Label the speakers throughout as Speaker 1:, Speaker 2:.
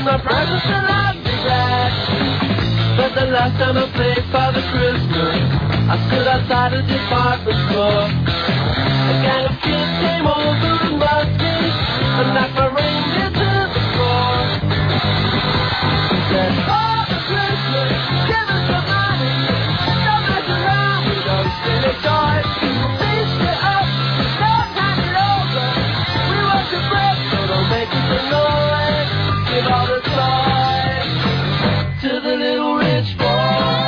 Speaker 1: my presents and I'd be glad. But the last time I played Father Christmas, I stood outside a department store. A gang of kids came over and buzzed me and knocked my reindeer to the floor. He said, Father Christmas, give us some money. Don't mess around with those silly toys. Feast it up, don't hand it over. We want your bread, so don't make us a noise. Give all the toys to the little rich boy.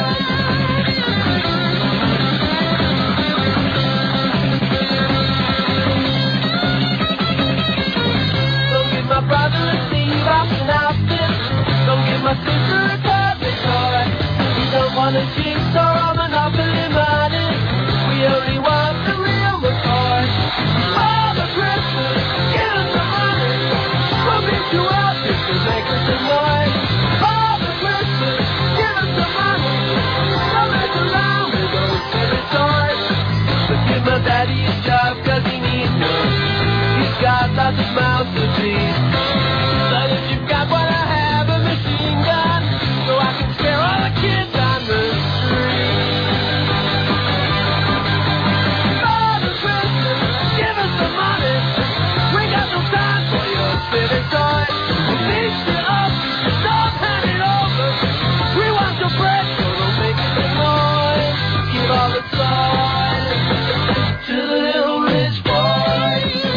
Speaker 1: Don't give my brother a Steve Austin outfit. Don't give my sister a Kirby toy. We don't want a jigsaw or Monopoly money. We only want the real McCoy. Father Christmas, give us some money. We'll beat you up if you make us a noise. Father Christmas, give us some money. Don't mess around with those silly toys. But give my daddy a job 'cause he needs one. He's got lots of mouths to feed. But if you've got what I have, a machine gun, so I can scare all the kids on the street. Father Christmas, give us some money. We got no time for your silly toys. Fix it up, don't hand it over. We want your bread, so don't make it a noise. Give all the toys to the little rich boy.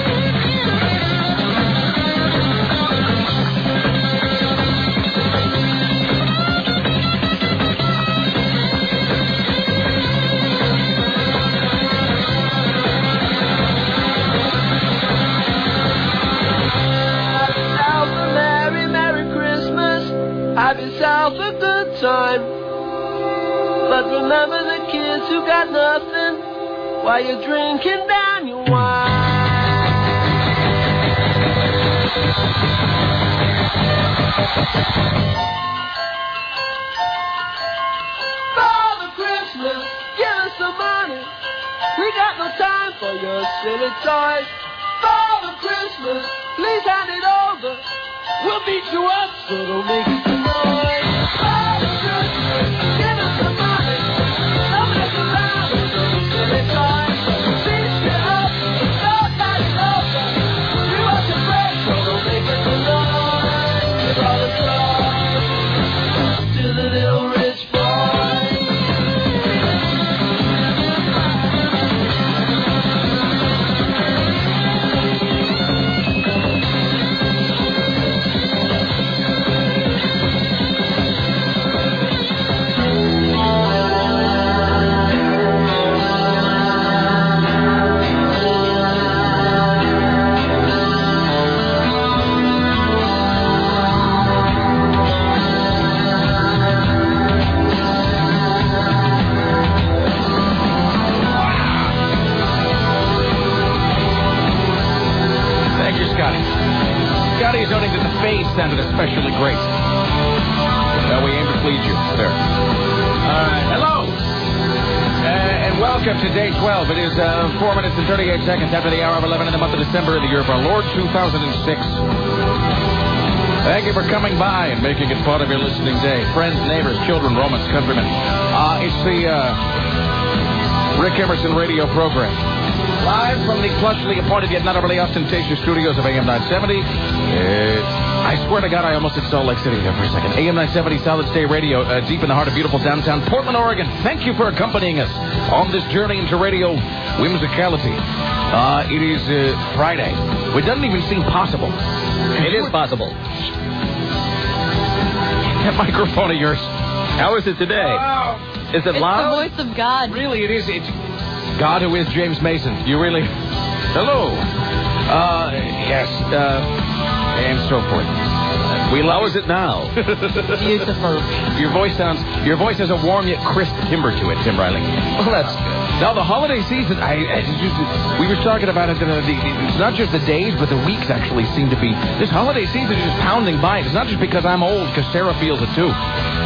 Speaker 1: Have yourself a merry, merry Christmas. Have yourself a good time. But remember the kids who got nothing while you're drinking down your wine. Father Christmas, give us some money. We got no time for your silly toys. Father Christmas, please hand it over. We'll beat you up, so don't make us a noise. Father Christmas, give us some money. Don't mess around with those silly toys. Feast it up, don't hand it over. We want your bread, so don't make us a noise. Give all the toys to the little rich boy.
Speaker 2: Scotty is noting that the fade sounded especially great. Now we aim to please you. There. Hello. And welcome to day 12. It is 4 minutes and 38 seconds after the hour of 11 in the month of December in the year of our Lord 2006. Thank you for coming by and making it part of your listening day. Friends, neighbors, children, Romans, countrymen. It's the Rick Emerson radio program. Live from the plushly appointed yet not overly ostentatious studios of AM 970. I swear to God, I almost said Salt Lake City there for a second. AM 970 Solid State Radio, deep in the heart of beautiful downtown Portland, Oregon. Thank you for accompanying us on this journey into radio whimsicality. It is Friday. It doesn't even seem possible.
Speaker 3: It is possible.
Speaker 2: That microphone of yours.
Speaker 3: How is it today? Is it loud?
Speaker 4: It's the voice of God.
Speaker 2: Really, it is. It's God who is James Mason. You really... Hello. Yes. And so forth.
Speaker 3: How is it now?
Speaker 4: Beautiful.
Speaker 2: Your voice has a warm yet crisp timbre to it, Tim Riley.
Speaker 3: Well, that's good.
Speaker 2: Now, the holiday season, we were talking about it, it's not just the days, but the weeks actually seem to be, this holiday season is just pounding by. It's not just because I'm old, because Sarah feels it too.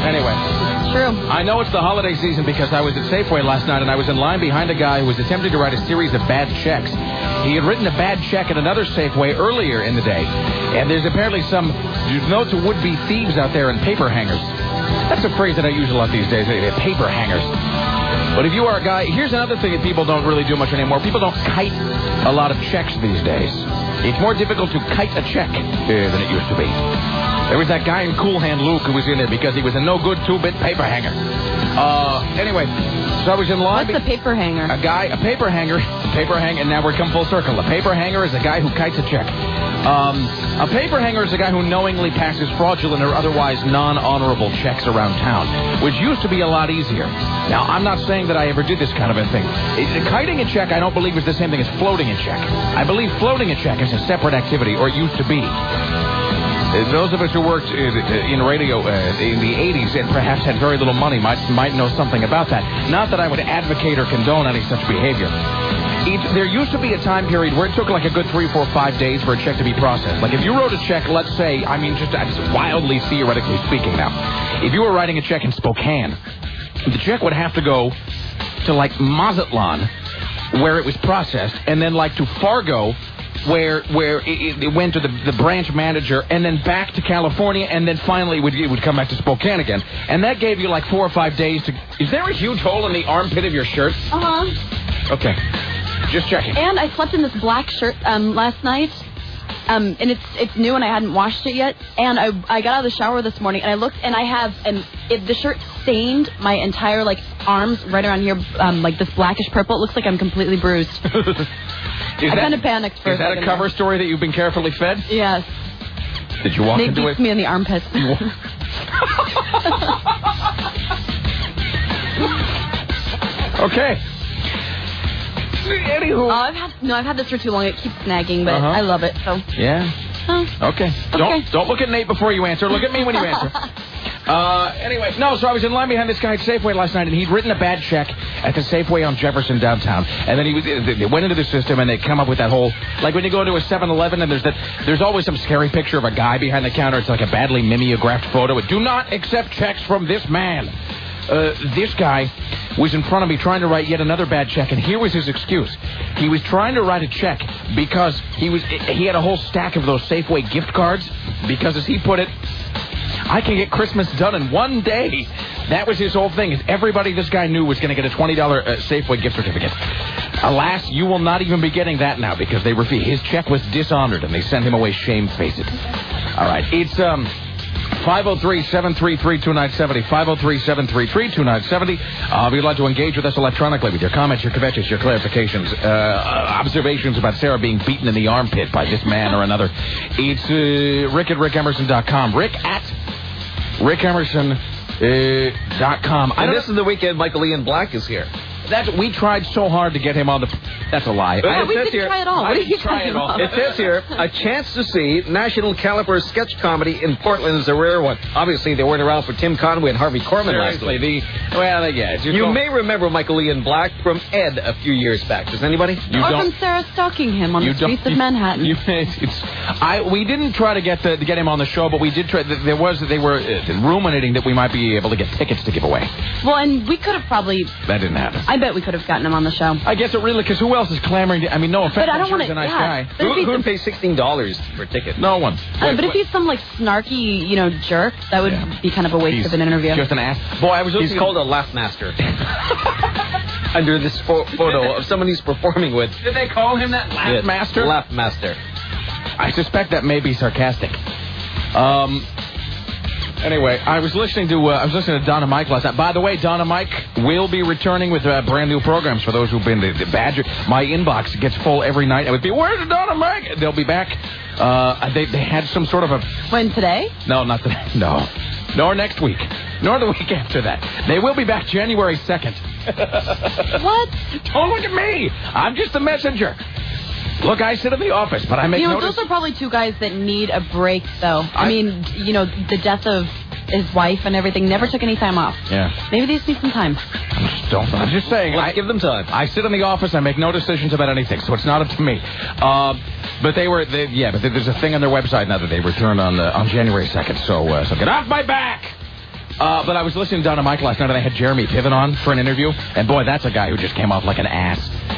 Speaker 2: Anyway.
Speaker 4: True.
Speaker 2: I know it's the holiday season because I was at Safeway last night and I was in line behind a guy who was attempting to write a series of bad checks. He had written a bad check at another Safeway earlier in the day. And there's apparently some notes of would-be thieves out there in paper hangers. That's a phrase that I use a lot these days, paper hangers. But if you are a guy, here's another thing that people don't really do much anymore. People don't kite a lot of checks these days. It's more difficult to kite a check than it used to be. There was that guy in Cool Hand Luke who was in it because he was a no-good 2-bit paper hanger. Anyway, so I was in line.
Speaker 4: What's a paper hanger?
Speaker 2: A paper hanger, and now we're come full circle. A paper hanger is a guy who kites a check. A paper hanger is a guy who knowingly passes fraudulent or otherwise non-honorable checks around town, which used to be a lot easier. Now, I'm not saying that I ever did this kind of a thing. Kiting a check, I don't believe is the same thing as floating a check. I believe floating a check is a separate activity, or it used to be. Those of us who worked in radio in the 80s and perhaps had very little money might know something about that. Not that I would advocate or condone any such behavior. There used to be a time period where it took like a good 3, 4, 5 days for a check to be processed. Like if you wrote a check, let's say, just wildly theoretically speaking now, if you were writing a check in Spokane, the check would have to go to like Mazatlan, where it was processed, and then like to Fargo, where it went to the branch manager, and then back to California, and then finally it would come back to Spokane again. And that gave you like 4 or 5 days to... Is there a huge hole in the armpit of your shirt?
Speaker 4: Uh-huh.
Speaker 2: Okay. Just checking.
Speaker 4: And I slept in this black shirt last night. And it's new and I hadn't washed it yet. And I got out of the shower this morning and I looked and I have the shirt stained my entire like arms right around here like this blackish purple. It looks like I'm completely bruised. I kind of panicked for a second.
Speaker 2: Is that a cover story that you've been carefully fed?
Speaker 4: Yes.
Speaker 2: Did you walk
Speaker 4: Nate
Speaker 2: into it?
Speaker 4: beats me in the armpits.
Speaker 2: Okay. Anywho.
Speaker 4: I've had this for too long. It keeps snagging, but I love it. So.
Speaker 2: Yeah. Okay. Don't look at Nate before you answer. Look at me when you answer. Anyway, so I was in line behind this guy at Safeway last night, and he'd written a bad check at the Safeway on Jefferson downtown. And then they went into the system, and they come up with that whole, like when you go into a 7-Eleven, and there's always some scary picture of a guy behind the counter. It's like a badly mimeographed photo. Do not accept checks from this man. This guy was in front of me trying to write yet another bad check, and here was his excuse. He was trying to write a check because he had a whole stack of those Safeway gift cards because, as he put it, I can get Christmas done in one day. That was his whole thing. Everybody this guy knew was going to get a $20 Safeway gift certificate. Alas, you will not even be getting that now because they refused. His check was dishonored, and they sent him away shamefaced. All right, it's 503-733-2970. 503-733-2970. If you'd like to engage with us electronically with your comments, your kvetches, your clarifications, observations about Sarah being beaten in the armpit by this man or another, it's Rick at rickemerson.com. Rick at rickemerson.com.
Speaker 3: And this is the weekend Michael Ian Black is here.
Speaker 2: We tried so hard to get him on the... That's a lie.
Speaker 4: We didn't try at all. What did you try at all?
Speaker 3: It says here, a chance to see National Caliber sketch comedy in Portland is a rare one. Obviously, they weren't around for Tim Conway and Harvey Korman last week. You may remember Michael Ian Black from Ed a few years back. Does anybody?
Speaker 4: From Sarah stalking him on the streets of Manhattan.
Speaker 2: We didn't try to get him on the show, but we did try. They were ruminating that we might be able to get tickets to give away.
Speaker 4: Well, and we could have probably...
Speaker 2: That didn't happen.
Speaker 4: I bet we could have gotten him on the show.
Speaker 2: I guess it really, because who else is clamoring to... I mean, no offense,
Speaker 4: but I don't want
Speaker 2: he's a nice guy.
Speaker 3: Who would pay $16 for a ticket?
Speaker 2: No one.
Speaker 4: But if he's some, like, snarky, jerk, that would be kind of a waste of an interview.
Speaker 2: Just an ass. Boy,
Speaker 3: He's called a laugh master. Under this photo of someone he's performing with.
Speaker 2: Did they call him that? Laugh master?
Speaker 3: Laugh master.
Speaker 2: I suspect that may be sarcastic. Anyway, I was listening to Donna Mike last night. By the way, Donna Mike will be returning with brand new programs for those who've been the Badger. My inbox gets full every night. It would be, where's Donna Mike? They'll be back. They had some sort of a...
Speaker 4: When, today?
Speaker 2: No, not today. No. Nor next week. Nor the week after that. They will be back January 2nd.
Speaker 4: What?
Speaker 2: Don't look at me. I'm just a messenger. Look, I sit in the office, but I make notice.
Speaker 4: Those are probably two guys that need a break, though. I mean, the death of his wife and everything never took any time off.
Speaker 2: Yeah.
Speaker 4: Maybe they just need some time.
Speaker 2: I'm just saying.
Speaker 3: Let's give them time.
Speaker 2: I sit in the office. I make no decisions about anything, so it's not up to me. But but there's a thing on their website now that they return on January 2nd. So get off my back. But I was listening down to Mike last night, and they had Jeremy Piven on for an interview. And, boy, that's a guy who just came off like an ass.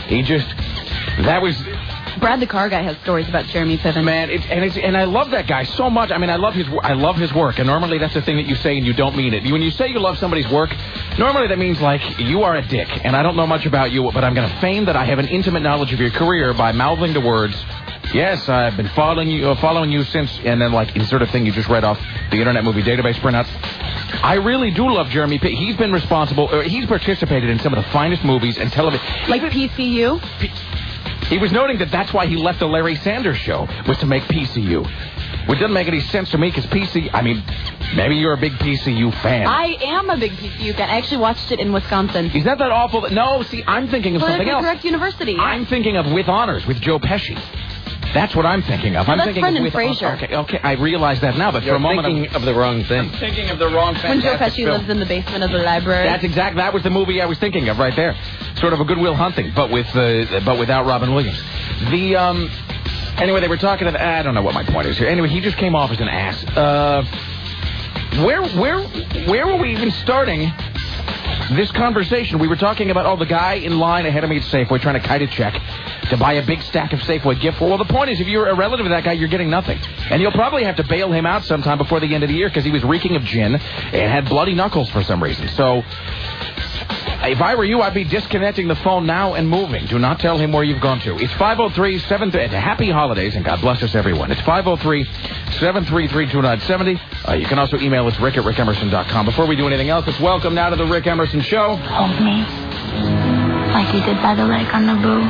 Speaker 4: Brad the car guy has stories about Jeremy Piven.
Speaker 2: Man, and I love that guy so much. I mean, I love his work, and normally that's the thing that you say and you don't mean it. When you say you love somebody's work, normally that means, like, you are a dick, and I don't know much about you, but I'm going to feign that I have an intimate knowledge of your career by mouthing the words, yes, I've been following you since, and then, like, the sort of thing you just read off the Internet Movie Database printouts. I really do love Jeremy Piven. He's been he's participated in some of the finest movies and television.
Speaker 4: Like PCU?
Speaker 2: He was noting that that's why he left the Larry Sanders Show, was to make PCU. Which doesn't make any sense to me, because maybe you're a big PCU fan.
Speaker 4: I am a big PCU fan. I actually watched it in Wisconsin.
Speaker 2: Is that awful? No, see, I'm thinking of something else.
Speaker 4: Correct University. Yeah.
Speaker 2: I'm thinking of With Honors, with Joe Pesci. That's what I'm thinking of.
Speaker 4: No,
Speaker 2: I'm
Speaker 4: that's
Speaker 2: thinking
Speaker 4: Brendan
Speaker 2: of
Speaker 4: Fraser.
Speaker 2: Okay, I realize that now, but
Speaker 3: You're
Speaker 2: for a moment
Speaker 3: thinking of the wrong thing.
Speaker 2: I'm thinking of the wrong thing.
Speaker 4: When Joe Pesci lives in the basement of the library.
Speaker 2: That was the movie I was thinking of right there. Sort of a Good Will Hunting, but without Robin Williams. Anyway, they were talking of, I don't know what my point is here. Anyway, he just came off as an ass. Where were we even starting this conversation? We were talking about, the guy in line ahead of me at Safeway trying to kite a check to buy a big stack of Safeway gift. Well, the point is, if you're a relative of that guy, you're getting nothing. And you'll probably have to bail him out sometime before the end of the year, because he was reeking of gin and had bloody knuckles for some reason. So, if I were you, I'd be disconnecting the phone now and moving. Do not tell him where you've gone to. It's 503-7... Happy holidays, and God bless us, everyone. It's 503-733-2970. You can also email us, rick@rickemerson.com. Before we do anything else, let's welcome now to the Rick Emerson Show.
Speaker 5: Hold me, like you did by the lake on Naboo.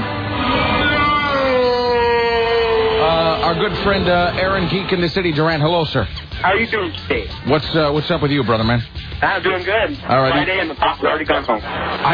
Speaker 2: Our good friend Aaron Geek in the City, Durant. Hello, sir.
Speaker 6: How are you doing today?
Speaker 2: What's up with you, brother, man?
Speaker 6: I'm doing good.
Speaker 2: All right.
Speaker 6: Friday and the pop's already gone home.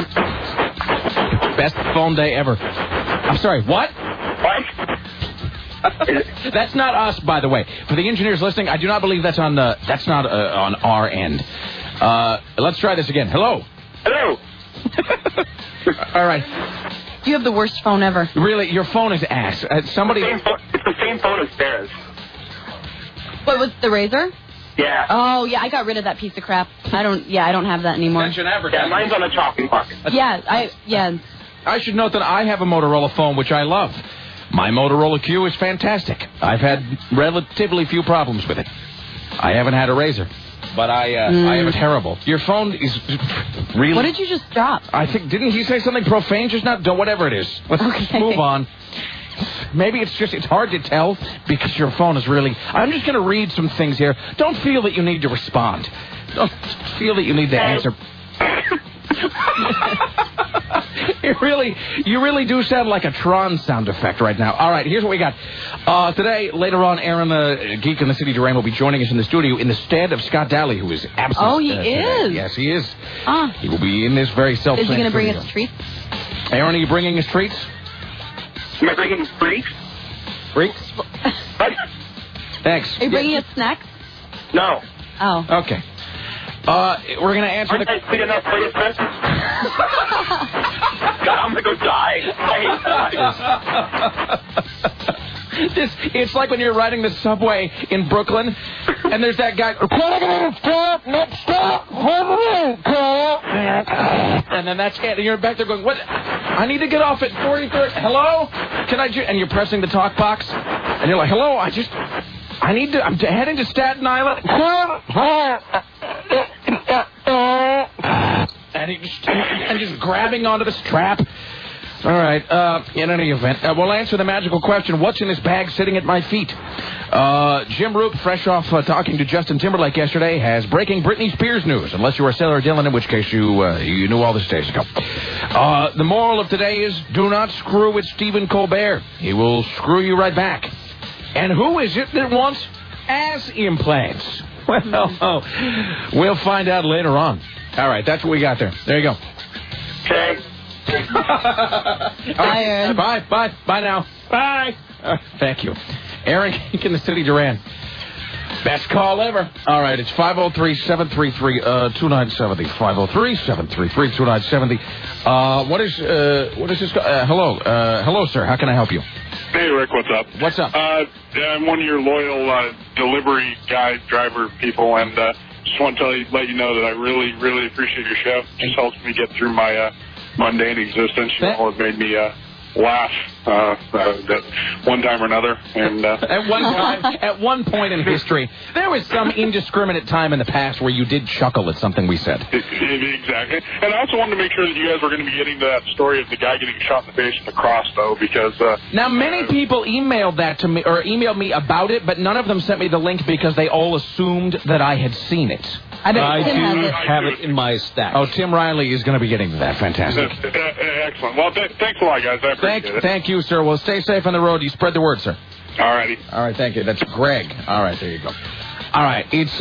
Speaker 2: Best phone day ever. I'm sorry, what?
Speaker 6: What?
Speaker 2: That's not us, by the way. For the engineers listening, I do not believe that's on our end. Let's try this again. Hello.
Speaker 6: Hello.
Speaker 2: All right.
Speaker 4: You have the worst phone ever.
Speaker 2: Really, your phone is ass. Somebody.
Speaker 6: It's the same phone as Sarah's.
Speaker 4: What was the Razor?
Speaker 6: Yeah.
Speaker 4: Oh, yeah, I got rid of that piece of crap. I don't have that anymore.
Speaker 6: Yeah, mine's on the chopping block.
Speaker 4: Yeah.
Speaker 2: I should note that I have a Motorola phone, which I love. My Motorola Q is fantastic. I've had relatively few problems with it. I haven't had a Razor, but I have a terrible. Your phone is really...
Speaker 4: What did you just drop?
Speaker 2: I think, didn't he say something profane just now? Whatever it is. Let's move on. Maybe it's hard to tell because your phone is really... I'm just going to read some things here. Don't feel that you need to respond. Don't feel that you need to answer. You really do sound like a Tron sound effect right now. All right, here's what we got. Today, later on, Aaron, the Geek in the City, Duran, will be joining us in the studio in the stead of Scott Daly, who is absent.
Speaker 4: Oh, he is?
Speaker 2: Yes, he is. He will be in this very self-same
Speaker 4: Is he going to bring
Speaker 2: studio.
Speaker 4: us treats?
Speaker 2: Aaron, are you bringing us treats?
Speaker 6: Am I bringing freaks?
Speaker 2: Freaks?
Speaker 6: What?
Speaker 2: Thanks.
Speaker 4: Are you bringing us snacks?
Speaker 6: No.
Speaker 4: Oh.
Speaker 2: Okay. We're going to answer
Speaker 6: Aren't I sweet enough for you, Chris? God, I'm going to go die. I hate that.
Speaker 2: It's like when you're riding the subway in Brooklyn, and there's that guy. And then that's it. And you're back there going, what? I need to get off at 43rd. Hello? Can I and you're pressing the talk box, and you're like, hello, I'm heading to Staten Island. And just grabbing onto the strap. All right. In any event, we'll answer the magical question, what's in this bag sitting at my feet? Jim Roop, fresh off talking to Justin Timberlake yesterday, has breaking Britney Spears news, unless you were Sarah Dillon, in which case you knew all this days ago. The moral of today is, do not screw with Stephen Colbert. He will screw you right back. And who is it that wants ass implants? Well, we'll find out later on. All right, that's what we got there. There you go.
Speaker 6: Okay.
Speaker 4: Bye, Aaron.
Speaker 2: Bye now. Bye. Thank you. Aaron Geek in the City, Duran. Best call ever. All right, it's 503-733-2970. 503-733-2970. What is this? Hello, sir. How can I help you?
Speaker 7: Hey, Rick, what's up?
Speaker 2: What's up?
Speaker 7: I'm one of your loyal delivery driver people, and
Speaker 6: just want to let you know that I really, really appreciate your show. It just helps me get through my mundane existence. You know, it made me laugh that one time or another. And
Speaker 2: at one point in history, there was some indiscriminate time in the past where you did chuckle at something we said.
Speaker 6: Exactly. And I also wanted to make sure that you guys were going to be getting to that story of the guy getting shot in the face with a crossbow, because...
Speaker 2: now, many people emailed that to me, or emailed me about it, but none of them sent me the link because they all assumed that I had seen it.
Speaker 3: I do have it in my stack.
Speaker 2: Oh, Tim Riley is going to be getting to that. Fantastic.
Speaker 6: Excellent. Well, thanks a lot, guys. I appreciate it.
Speaker 2: Thank you, sir. Well, stay safe on the road. You spread the word, sir.
Speaker 6: All righty.
Speaker 2: All right, thank you. That's Greg. All right, there you go. All right, it's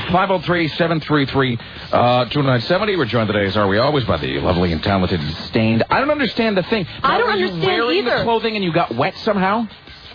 Speaker 2: 503-733-2970. We're joined today, as are we always, by the lovely and talented Stained. I don't understand the thing.
Speaker 4: I don't understand
Speaker 2: either. Were you wearing the clothing and you got wet somehow?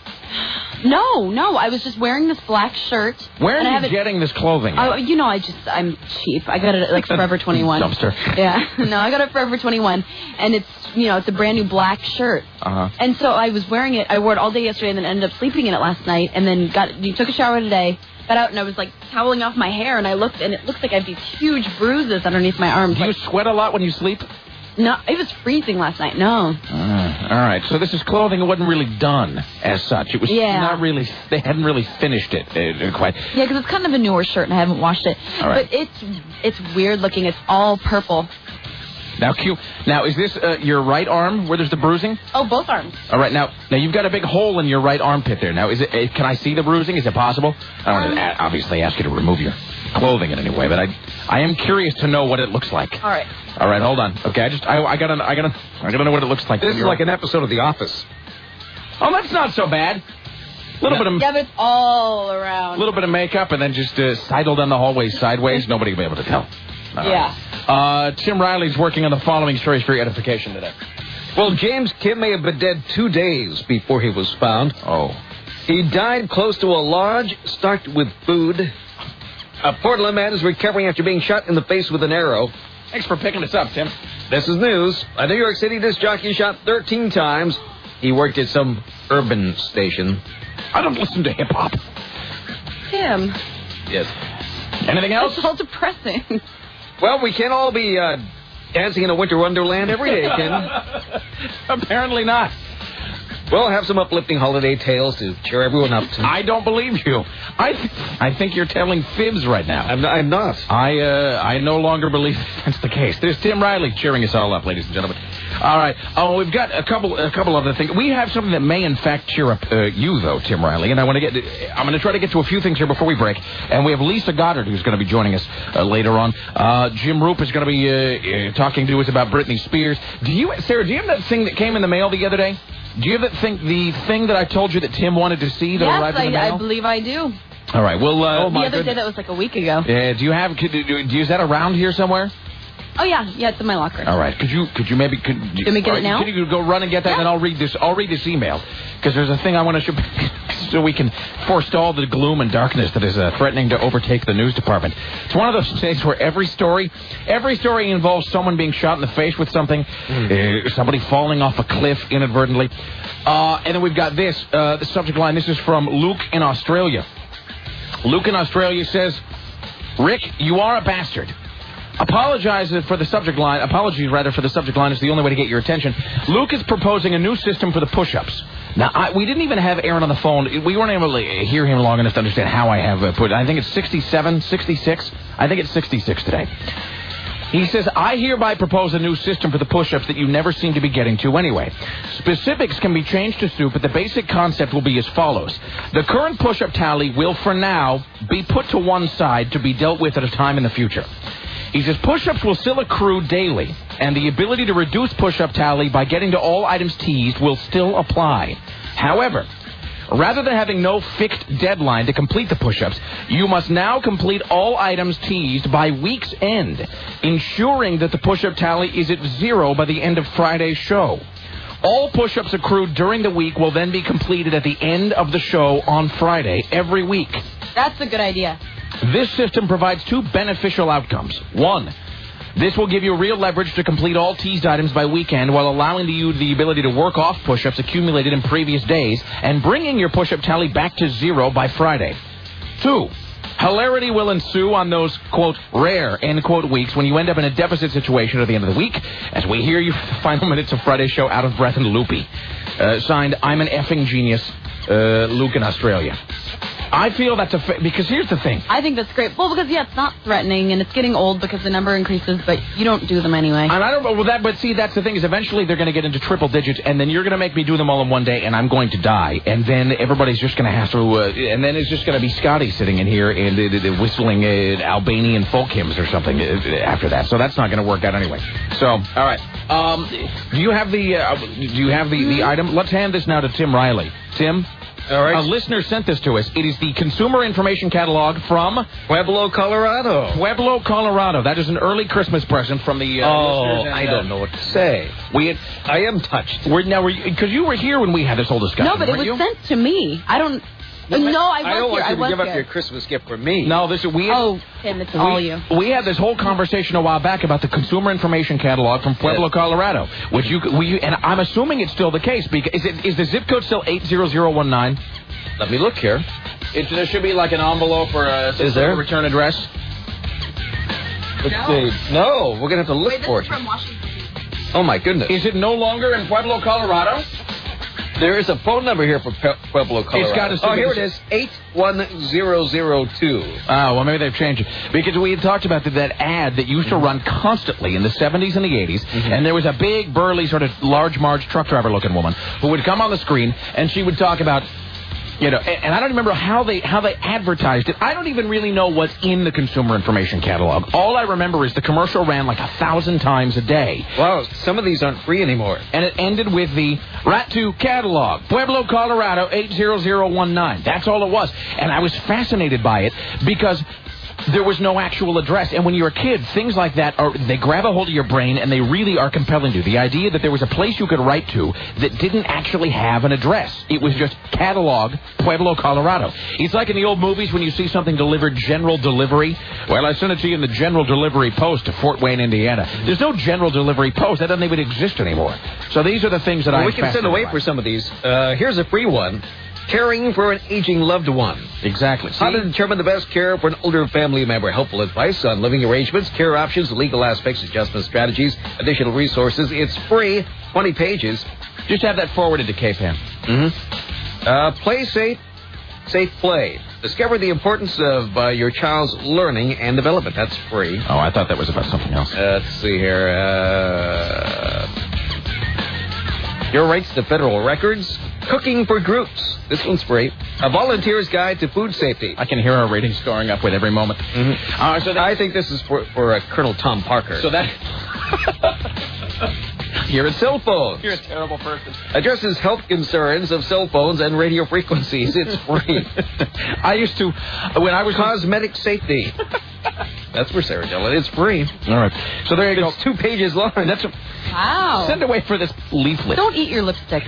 Speaker 4: No. I was just wearing this black shirt.
Speaker 2: Where are you getting this clothing?
Speaker 4: I'm cheap. I got it at, like, Forever 21.
Speaker 2: Dumpster.
Speaker 4: Yeah. No, I got it at Forever 21. And it's a brand new black shirt.
Speaker 2: Uh-huh.
Speaker 4: And so I was wearing it. I wore it all day yesterday and then ended up sleeping in it last night. And then took a shower today, got out, and I was, like, toweling off my hair. And I looked, and it looks like I have these huge bruises underneath my arms.
Speaker 2: Do you sweat a lot when you sleep?
Speaker 4: No, it was freezing last night. No.
Speaker 2: All right. So this is clothing that wasn't really done as such. It was not really. They hadn't really finished it quite.
Speaker 4: Yeah, because it's kind of a newer shirt and I haven't washed it.
Speaker 2: All right.
Speaker 4: But it's weird looking. It's all purple.
Speaker 2: Now, is this your right arm where there's the bruising?
Speaker 4: Oh, both arms.
Speaker 2: All right. Now you've got a big hole in your right armpit there. Now, is it? Can I see the bruising? Is it possible? I don't want to obviously ask you to remove your clothing in any way, but I am curious to know what it looks like.
Speaker 4: All right.
Speaker 2: All right. Hold on. Okay. I gotta know what it looks like.
Speaker 3: This is like an episode of The Office.
Speaker 2: Oh, that's not so bad. Little bit of
Speaker 4: but it's all around.
Speaker 2: A little bit of makeup and then just sidle down the hallway sideways. Nobody will be able to tell.
Speaker 4: Yeah.
Speaker 2: Tim Riley's working on the following stories for your edification today.
Speaker 3: Well, James Kim may have been dead 2 days before he was found.
Speaker 2: Oh.
Speaker 3: He died close to a lodge stocked with food. A Portland man is recovering after being shot in the face with an arrow.
Speaker 2: Thanks for picking us up, Tim.
Speaker 3: This is news. A New York City disc jockey shot 13 times. He worked at some urban station.
Speaker 2: I don't listen to hip-hop.
Speaker 4: Tim.
Speaker 3: Yes.
Speaker 2: Anything else?
Speaker 4: It's all depressing.
Speaker 3: Well, we can't all be dancing in a winter wonderland every day, Ken.
Speaker 2: Apparently not.
Speaker 3: Well, have some uplifting holiday tales to cheer everyone up.
Speaker 2: I don't believe you. I think you're telling fibs right now.
Speaker 3: I'm not.
Speaker 2: I no longer believe that's the case. There's Tim Riley cheering us all up, ladies and gentlemen. All right. Oh, we've got a couple other things. We have something that may, in fact, cheer up you, though, Tim Riley. And I'm going to try to get to a few things here before we break. And we have Lisa Goddard, who's going to be joining us later on. Jim Roop is going to be talking to us about Britney Spears. Sarah, do you have that thing that came in the mail the other day? Do you have the thing that I told you that Tim wanted to see that arrived in the mail?
Speaker 4: Yes, I believe I do.
Speaker 2: All right. Well,
Speaker 4: the other day, that was like a week ago.
Speaker 2: Yeah. Do you is that around here somewhere?
Speaker 4: Oh yeah, it's in my locker.
Speaker 2: All right. Could you maybe
Speaker 4: Can we get it now?
Speaker 2: Can you go run and get that, and then I'll read this email because there's a thing I want to show so we can forestall the gloom and darkness that is threatening to overtake the news department. It's one of those things where every story involves someone being shot in the face with something, somebody falling off a cliff inadvertently, and then we've got this the subject line. This is from Luke in Australia. Luke in Australia says, "Rick, you are a bastard. Apologies for the subject line is the only way to get your attention. Luke is proposing a new system for the push-ups. Now, we didn't even have Aaron on the phone. We weren't able to hear him long enough to understand how I have put it. I think it's 67, 66. I think it's 66 today. He says, I hereby propose a new system for the push-ups that you never seem to be getting to anyway. Specifics can be changed to suit, but the basic concept will be as follows. The current push-up tally will, for now, be put to one side to be dealt with at a time in the future. He says push-ups will still accrue daily, and the ability to reduce push-up tally by getting to all items teased will still apply. However, rather than having no fixed deadline to complete the push-ups, you must now complete all items teased by week's end, ensuring that the push-up tally is at 0 by the end of Friday's show. All push-ups accrued during the week will then be completed at the end of the show on Friday every week.
Speaker 4: That's a good idea.
Speaker 2: This system provides two beneficial outcomes. One, this will give you real leverage to complete all teased items by weekend while allowing you the ability to work off push-ups accumulated in previous days and bringing your push-up tally back to 0 by Friday. Two, Hilarity will ensue on those, quote, rare, end quote, weeks when you end up in a deficit situation at the end of the week, as we hear you final minutes of Friday's show out of breath and loopy. Signed, I'm an effing genius, Luke in Australia. I feel that's because here's the thing.
Speaker 4: I think that's great. Well, because, it's not threatening, and it's getting old because the number increases, but you don't do them anyway.
Speaker 2: And I don't know, but see, that's the thing, is eventually they're going to get into triple digits, and then you're going to make me do them all in one day, and I'm going to die. And then everybody's just going to have to, and then it's just going to be Scotty sitting in here and whistling Albanian folk hymns or something after that. So that's not going to work out anyway. So, all right. Do you have the item? Let's hand this now to Tim Riley. Tim?
Speaker 3: All right.
Speaker 2: A listener sent this to us. It is the Consumer Information Catalog from
Speaker 3: Pueblo, Colorado.
Speaker 2: Pueblo, Colorado. That is an early Christmas present from the listeners. And,
Speaker 3: I don't know what to say. I am touched.
Speaker 2: Because you were here when we had this whole discussion.
Speaker 4: No, but it was sent to me. I don't want you to
Speaker 3: give up your Christmas gift for me.
Speaker 2: No,
Speaker 4: Tim, it's all you.
Speaker 2: We had this whole conversation a while back about the Consumer Information Catalog from Pueblo, Colorado, which and I'm assuming it's still the case. Because is the zip code still 80019?
Speaker 3: Let me look here.
Speaker 2: There should be like an envelope or a return address.
Speaker 3: Let's see. No, we're gonna have to look for it.
Speaker 4: From Washington.
Speaker 3: Oh my goodness!
Speaker 2: Is it no longer in Pueblo, Colorado?
Speaker 3: There is a phone number here for Pueblo, Colorado. Here it is, 81002.
Speaker 2: Oh, well, maybe they've changed it. Because we had talked about that ad that used to run constantly in the 70s and the 80s, and there was a big, burly, sort of large Marge truck driver-looking woman who would come on the screen, and she would talk about... and I don't remember how they advertised it. I don't even really know what's in the Consumer Information Catalog. All I remember is the commercial ran like 1,000 times a day.
Speaker 3: Wow, some of these aren't free anymore.
Speaker 2: And it ended with the Rat2 Catalog, Pueblo, Colorado, 80019. That's all it was. And I was fascinated by it because... there was no actual address. And when you're a kid, things like that, they grab a hold of your brain, and they really are compelling you. The idea that there was a place you could write to that didn't actually have an address. It was just catalog, Pueblo, Colorado. It's like in the old movies when you see something delivered general delivery. Well, I sent it to you in the general delivery post to Fort Wayne, Indiana. There's no general delivery post. That doesn't even exist anymore. So these are the things that
Speaker 3: we can send away for some of these. Here's a free one. Caring for an aging loved one.
Speaker 2: Exactly.
Speaker 3: How to determine the best care for an older family member. Helpful advice on living arrangements, care options, legal aspects, adjustment strategies, additional resources. It's free, 20 pages.
Speaker 2: Just have that forwarded to KPAN.
Speaker 3: Play safe, safe play. Discover the importance of your child's learning and development. That's free.
Speaker 2: Oh, I thought that was about something else.
Speaker 3: Let's see here. Your rights to federal records. Cooking for groups. This one's free. A volunteer's guide to food safety.
Speaker 2: I can hear our ratings going up with every moment.
Speaker 3: I think this is for Colonel Tom Parker.
Speaker 2: So that...
Speaker 3: You're a cell phone.
Speaker 2: You're a terrible person.
Speaker 3: Addresses health concerns of cell phones and radio frequencies. It's free.
Speaker 2: I used to... when I was...
Speaker 3: Cosmetic safety. That's for Sarah Dillon. It's free.
Speaker 2: All right. So there you go.
Speaker 3: It's 2 pages long.
Speaker 2: That's
Speaker 4: wow.
Speaker 2: Send away for this leaflet.
Speaker 4: Don't eat your lipstick.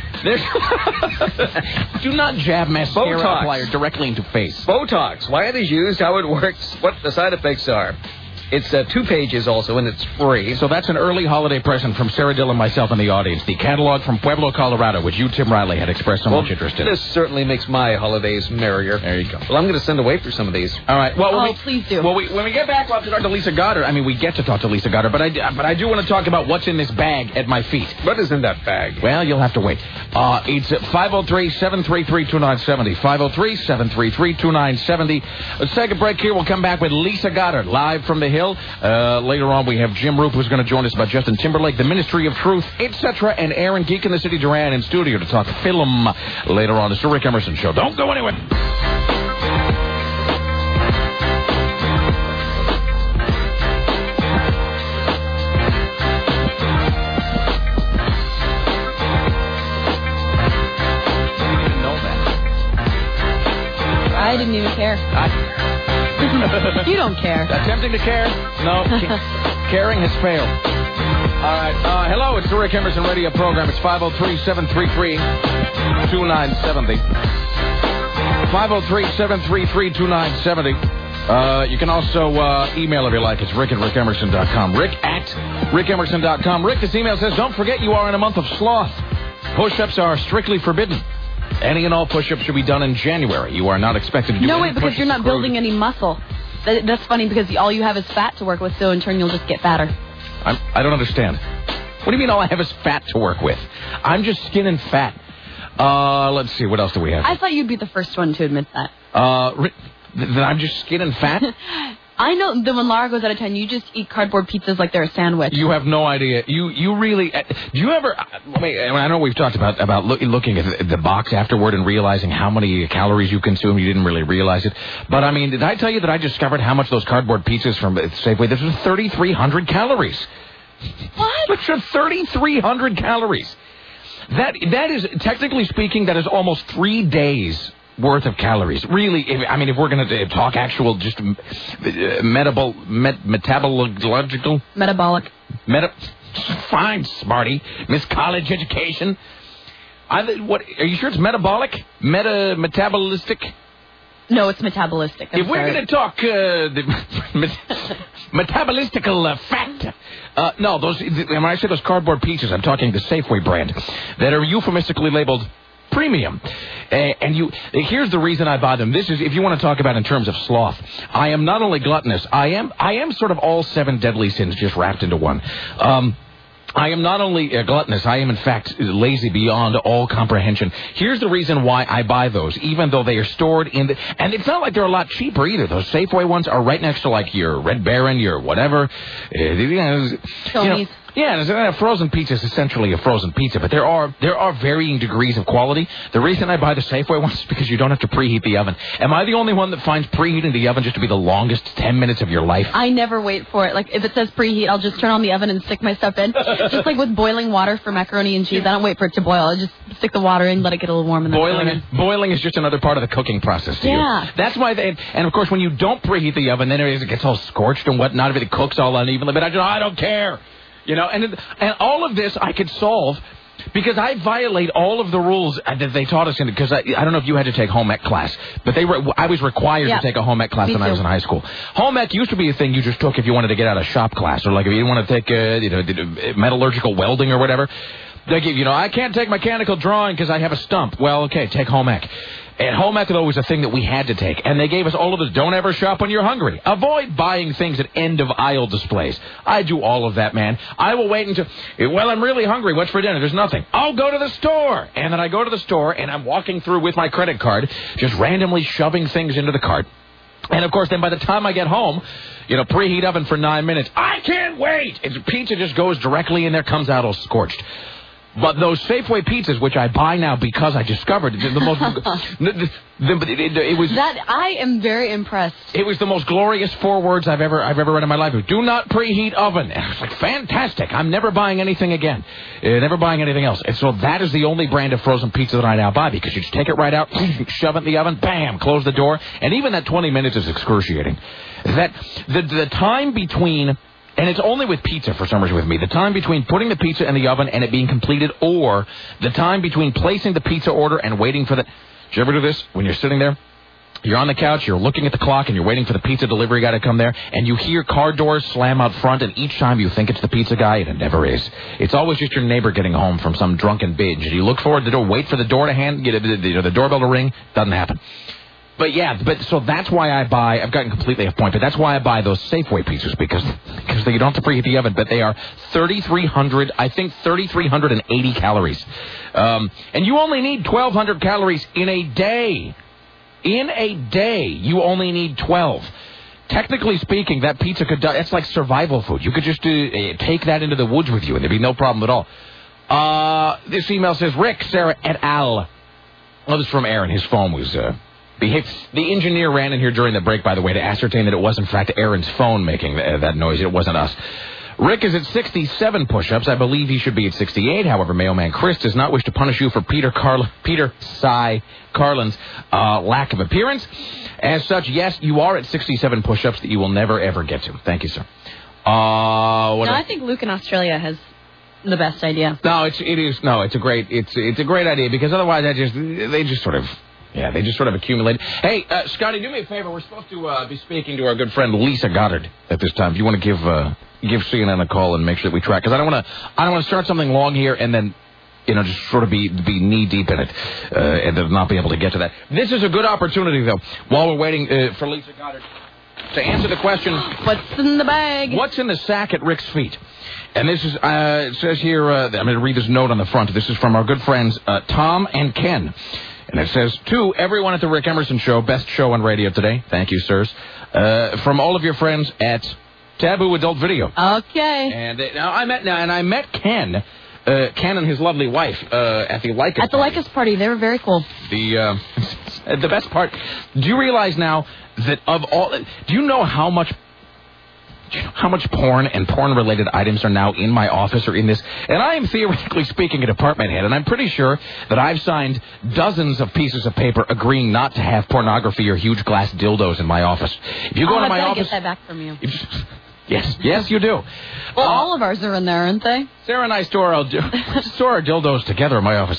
Speaker 2: Do not jab mascara
Speaker 3: Botox.
Speaker 2: applier directly into face.
Speaker 3: Botox. Why it is used, how it works, what the side effects are. It's 2 pages also, and it's free.
Speaker 2: So that's an early holiday present from Sarah Dillon, myself, and the audience. The catalog from Pueblo, Colorado, which you, Tim Riley, had expressed so much interest in.
Speaker 3: This certainly makes my holidays merrier.
Speaker 2: There you go.
Speaker 3: Well, I'm going to send away for some of these.
Speaker 2: All right. Well,
Speaker 4: please do.
Speaker 2: Well, when we get back, we'll have to talk to Lisa Goddard. I mean, we get to talk to Lisa Goddard, but I do want to talk about what's in this bag at my feet.
Speaker 3: What is in that bag?
Speaker 2: Well, you'll have to wait. It's 503-733-2970. 503-733-2970. Let's take a break here. We'll come back with Lisa Goddard, live from the Hill. Later on, we have Jim Roop, who's going to join us about Justin Timberlake, the Ministry of Truth, etc., and Aaron Geek in the City Duran in studio to talk film later on. It's the Rick Emerson Show. Don't go anywhere.
Speaker 4: I didn't even care. You don't care.
Speaker 2: Attempting to care? No. Caring has failed. All right. Hello, it's the Rick Emerson Radio Program. It's 503-733-2970. 503-733-2970. You can also email if you like. It's rick@rickemerson.com. Rick@rickemerson.com. Rick, this email says, don't forget you are in a month of sloth. Push-ups are strictly forbidden. Any and all push-ups should be done in January. You are not expected to do any
Speaker 4: because you're not building any muscle. That's funny because all you have is fat to work with, so in turn you'll just get fatter.
Speaker 2: I don't understand. What do you mean all I have is fat to work with? I'm just skin and fat. Let's see, what else do we have?
Speaker 4: I thought you'd be the first one to admit that.
Speaker 2: That I'm just skin and fat?
Speaker 4: I know that when Laura goes out of town, you just eat cardboard pizzas like they're a sandwich.
Speaker 2: You have no idea. You really... Do you ever... I know we've talked about looking at the box afterward and realizing how many calories you consume. You didn't really realize it. But, I mean, did I tell you that I discovered how much those cardboard pizzas from Safeway... This was 3,300 calories.
Speaker 4: What?
Speaker 2: That's 3,300 calories. That is, technically speaking, that is almost 3 days worth of calories. Really, if we're going to talk actual just metabological...
Speaker 4: Metabolic.
Speaker 2: Fine, smarty. Miss College Education. What? Are you sure it's metabolic? Metabolistic?
Speaker 4: No, it's metabolistic.
Speaker 2: If we're going to talk metabolistical fat... no, when I say those cardboard pizzas, I'm talking the Safeway brand that are euphemistically labeled premium. And here's the reason I buy them. This is, if you want to talk about in terms of sloth, I am not only gluttonous, I am sort of all 7 deadly sins just wrapped into one. I am not only gluttonous, I am in fact lazy beyond all comprehension. Here's the reason why I buy those, even though they are stored in and it's not like they're a lot cheaper either. Those Safeway ones are right next to like your Red Baron, your whatever. Yeah, frozen pizza is essentially a frozen pizza, but there are varying degrees of quality. The reason I buy the Safeway ones is because you don't have to preheat the oven. Am I the only one that finds preheating the oven just to be the longest 10 minutes of your life?
Speaker 4: I never wait for it. Like, if it says preheat, I'll just turn on the oven and stick my stuff in. Just like with boiling water for macaroni and cheese, I don't wait for it to boil. I just stick the water in, let it get a little warm. And
Speaker 2: boiling is just another part of the cooking process to you. That's why and of course, when you don't preheat the oven, then it gets all scorched and whatnot. Everything cooks all unevenly, but I don't care. You know, and all of this I could solve because I violate all of the rules that they taught us in. Because I don't know if you had to take home ec class, but I was required to take a home ec class when I was in high school. Home ec used to be a thing you just took if you wanted to get out of shop class, or like if you want to take metallurgical welding or whatever. They give I can't take mechanical drawing because I have a stump. Well, okay, take home ec. And home ec, though, was a thing that we had to take. And they gave us all of this, don't ever shop when you're hungry. Avoid buying things at end-of-aisle displays. I do all of that, man. I will wait until, I'm really hungry. What's for dinner? There's nothing. I'll go to the store. And then I go to the store, and I'm walking through with my credit card, just randomly shoving things into the cart. And, of course, then by the time I get home, preheat oven for 9 minutes. I can't wait! Pizza just goes directly in there, comes out all scorched. But those Safeway pizzas, which I buy now because I discovered the most... it was...
Speaker 4: That, I am very impressed.
Speaker 2: It was the most glorious 4 words I've ever read in my life. Do not preheat oven. And I was like, fantastic. I'm never buying anything again. Never buying anything else. And so that is the only brand of frozen pizza that I now buy, because you just take it right out, shove it in the oven, bam, close the door. And even that 20 minutes is excruciating. That the time between... And it's only with pizza, for some reason, with me. The time between putting the pizza in the oven and it being completed, or the time between placing the pizza order and waiting for the... Did you ever do this? When you're sitting there, you're on the couch, you're looking at the clock, and you're waiting for the pizza delivery guy to come there, and you hear car doors slam out front, and each time you think it's the pizza guy, and it never is. It's always just your neighbor getting home from some drunken binge. And you look forward to the door, wait for the door to the doorbell to ring. Doesn't happen. But so that's why I buy, I've gotten completely off point, but that's why I buy those Safeway pizzas, because you don't have to preheat the oven, but they are 3,380 calories. And you only need 1,200 calories in a day. In a day, you only need 12. Technically speaking, that pizza it's like survival food. You could just take that into the woods with you, and there'd be no problem at all. This email says, Rick, Sarah, et al. Well, this is from Aaron. His phone was... The engineer ran in here during the break, by the way, to ascertain that it was, in fact, Aaron's phone making that noise. It wasn't us. Rick is at 67 push-ups. I believe he should be at 68. However, mailman Chris does not wish to punish you for Peter Carlin's lack of appearance. As such, yes, you are at 67 push-ups that you will never, ever get to. Thank you, sir.
Speaker 4: I think Luke in Australia has the best idea.
Speaker 2: No, it's a great idea, because otherwise they just sort of accumulate. Hey, Scotty, do me a favor. We're supposed to be speaking to our good friend Lisa Goddard at this time. Do you want to give CNN a call and make sure that we track? Because I don't want to start something long here and then just sort of be knee deep in it and to not be able to get to that. This is a good opportunity, though, while we're waiting for Lisa Goddard to answer the question.
Speaker 4: What's in the bag?
Speaker 2: What's in the sack at Rick's feet? And this is, it says here, I'm going to read this note on the front. This is from our good friends Tom and Ken. And it says, to everyone at the Rick Emerson Show, best show on radio today. Thank you, sirs. From all of your friends at Taboo Adult Video.
Speaker 4: Okay.
Speaker 2: And I met Ken. Ken and his lovely wife at the Lycus party.
Speaker 4: At the Lycus party. They were very cool.
Speaker 2: The best part, do you realize now that do you know how much porn and porn-related items are now in my office or in this? And I am theoretically speaking a department head, and I'm pretty sure that I've signed dozens of pieces of paper agreeing not to have pornography or huge glass dildos in my office. If you go to my office...
Speaker 4: I've got to get that back from you.
Speaker 2: Yes, you do.
Speaker 4: Well, all of ours are in there, aren't they?
Speaker 2: Sarah and I store our dildos together in my office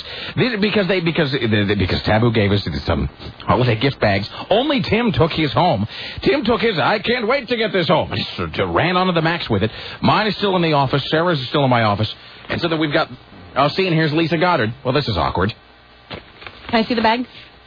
Speaker 2: because Taboo gave us some holiday gift bags. Only Tim took his home. Tim took his. I can't wait to get this home. He just ran onto the max with it. Mine is still in the office. Sarah's is still in my office. And so that we've got. Oh, see, and here's Lisa Goddard. Well, this is awkward.
Speaker 4: Can I see the bag?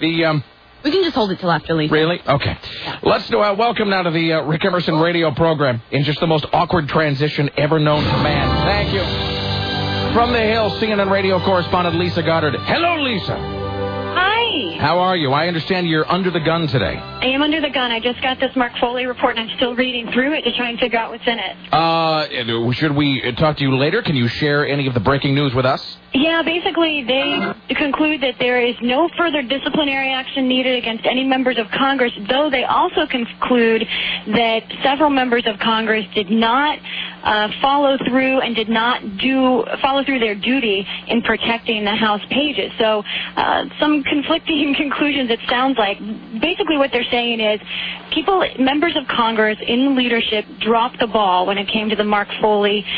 Speaker 4: We can just hold it till after Lisa.
Speaker 2: Really? Okay. Yeah. Let's welcome now to the Rick Emerson radio program in just the most awkward transition ever known to man. Thank you. From the Hill, CNN radio correspondent Lisa Goddard. Hello, Lisa.
Speaker 7: Hi.
Speaker 2: How are you? I understand you're under the gun today.
Speaker 7: I am under the gun. I just got this Mark Foley report, and I'm still reading through it to try and figure out what's in it.
Speaker 2: Should we talk to you later? Can you share any of the breaking news with us?
Speaker 7: Yeah, basically, they conclude that there is no further disciplinary action needed against any members of Congress, though they also conclude that several members of Congress did not follow through and did not follow through their duty in protecting the House pages. So some conflicting conclusions, it sounds like. Basically what they're saying is members of Congress in leadership dropped the ball when it came to the Mark Foley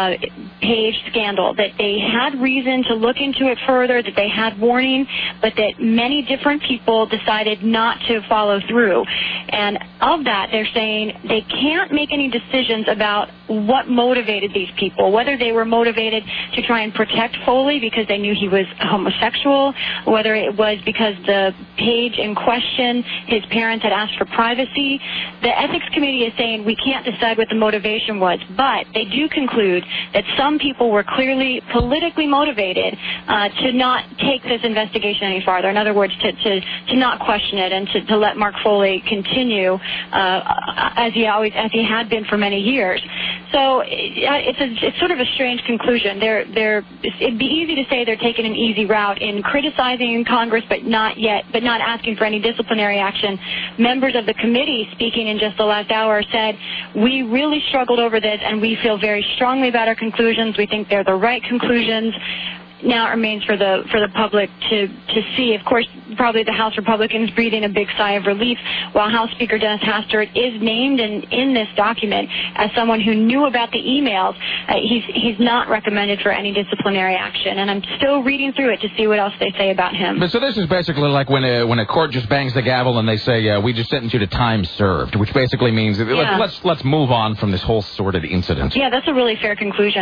Speaker 7: page scandal, that they had reason to look into it further, that they had warning, but that many different people decided not to follow through. And of that, they're saying they can't make any decisions about what motivated these people, whether they were motivated to try and protect Foley because they knew he was homosexual, whether it was because the page in question, his parents had asked for privacy. The Ethics Committee is saying we can't decide what the motivation was, but they do conclude that some people were clearly politically motivated to not take this investigation any farther. In other words, to not question it and to let Mark Foley continue as he had been for many years. So it's sort of a strange conclusion. It'd be easy to say they're taking an easy route in criticizing Congress, but not asking for any disciplinary action. Members of the committee, speaking in just the last hour, said we really struggled over this, and we feel very strongly about our conclusions. We think they're the right conclusions. Now it remains for the public to see. Of course, probably the House Republicans breathing a big sigh of relief, while House Speaker Dennis Hastert is named in this document as someone who knew about the emails. He's not recommended for any disciplinary action, and I'm still reading through it to see what else they say about him.
Speaker 2: But so this is basically like when a court just bangs the gavel and they say, we just sentenced you to time served, which basically means let's move on from this whole sordid incident.
Speaker 7: Yeah, that's a really fair conclusion.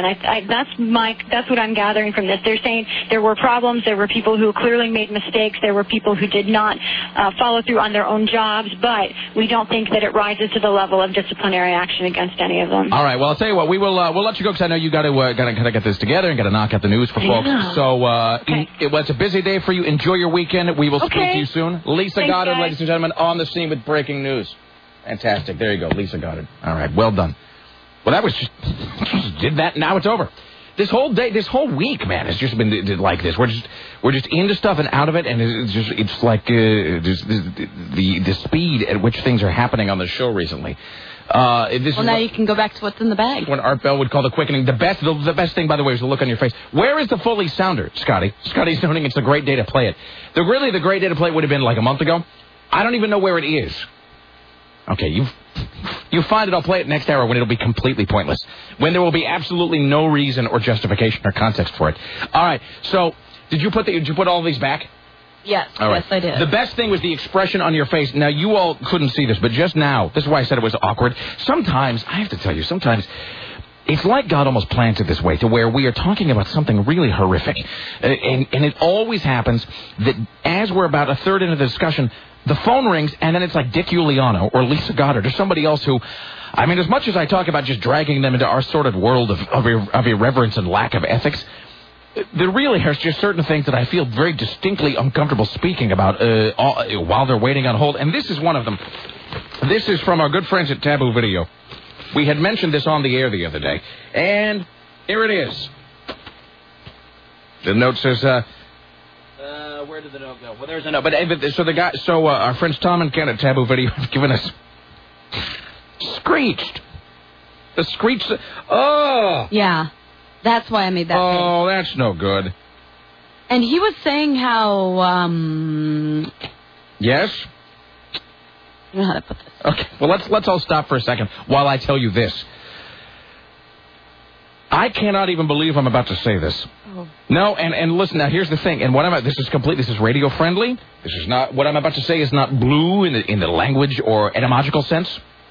Speaker 7: That's what I'm gathering from this. They're saying there were problems, there were people who clearly made mistakes, there were people who did not follow through on their own jobs, but we don't think that it rises to the level of disciplinary action against any of them.
Speaker 2: All right, well, I'll tell you what, we'll let you go because I know you got to get this together and got to knock out the news for folks. So it's a busy day for you. Enjoy your weekend. We will speak to you soon. Lisa Goddard, guys. Ladies and gentlemen, on the scene with breaking news. Fantastic. There you go, Lisa Goddard. All right, well done. Well, that was just did that. Now it's over. This whole day, this whole week, man, has just been like this. We're just into stuff and out of it, and it's like the speed at which things are happening on the show recently.
Speaker 4: Now you can go back to what's in the bag.
Speaker 2: What Art Bell would call the quickening. The best thing, by the way, is the look on your face. Where is the Foley sounder, Scotty? Scotty's noting it's a great day to play it. The great day to play it would have been like a month ago. I don't even know where it is. Okay, you find it. I'll play it next hour when it'll be completely pointless. When there will be absolutely no reason or justification or context for it. All right. So, did you put all of these back?
Speaker 4: Yes.
Speaker 2: All right.
Speaker 4: Yes, I did.
Speaker 2: The best thing was the expression on your face. Now, you all couldn't see this, but just now, this is why I said it was awkward. Sometimes, I have to tell you, It's like God almost planned it this way, to where we are talking about something really horrific. And it always happens that as we're about a third into the discussion, the phone rings, and then it's like Dick Uliano or Lisa Goddard or somebody else who, I mean, as much as I talk about just dragging them into our sordid world of irreverence and lack of ethics, there really are just certain things that I feel very distinctly uncomfortable speaking about while they're waiting on hold. And this is one of them. This is from our good friends at Taboo Video. We had mentioned this on the air the other day. And here it is. The note says, where did the note go? Well, there's a note. But our friends Tom and Ken at Taboo Video have given us Screeched. The Screeched. Oh!
Speaker 4: Yeah. That's why I made that face.
Speaker 2: Oh, that's no good.
Speaker 4: And he was saying how,
Speaker 2: Yes?
Speaker 4: I don't know how to put this.
Speaker 2: Okay, well, let's all stop for a second while I tell you this. I cannot even believe I'm about to say this. Oh. No, and listen, now here's the thing, and this is radio friendly. This is not, what I'm about to say is not blue in the language or etymological sense.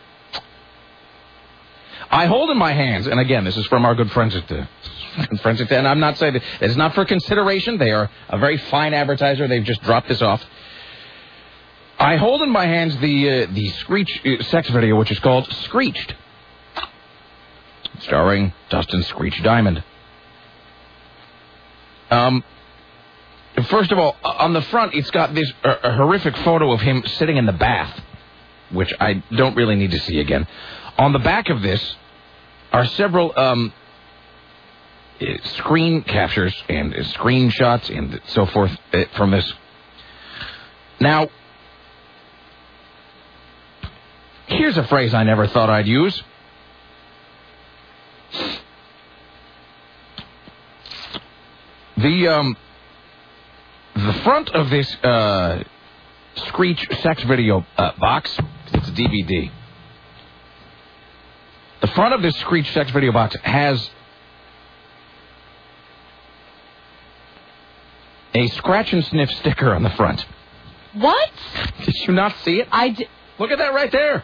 Speaker 2: I hold in my hands, and again, this is from our good friends at and I'm not saying that it's not for consideration. They are a very fine advertiser. They've just dropped this off. I hold in my hands the Screech sex video, which is called Screeched, starring Dustin Screech Diamond. First of all, on the front, it's got this a horrific photo of him sitting in the bath, which I don't really need to see again. On the back of this are several screen captures and screenshots and so forth from this. Now, here's a phrase I never thought I'd use. The front of this Screech sex video box, it's a DVD. The front of this Screech sex video box has a scratch and sniff sticker on the front.
Speaker 4: What?
Speaker 2: Did you not see it?
Speaker 4: I did.
Speaker 2: Look at that right there.